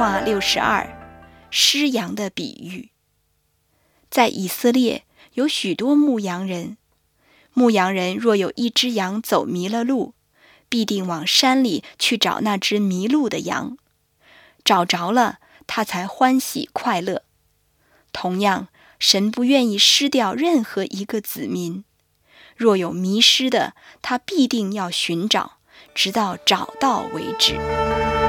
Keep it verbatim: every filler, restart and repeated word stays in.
话六十二，失羊的比喻。在以色列有许多牧羊人，牧羊人若有一只羊走迷了路，必定往山里去找那只迷路的羊，找着了，他才欢喜快乐。同样，神不愿意失掉任何一个子民，若有迷失的，他必定要寻找，直到找到为止。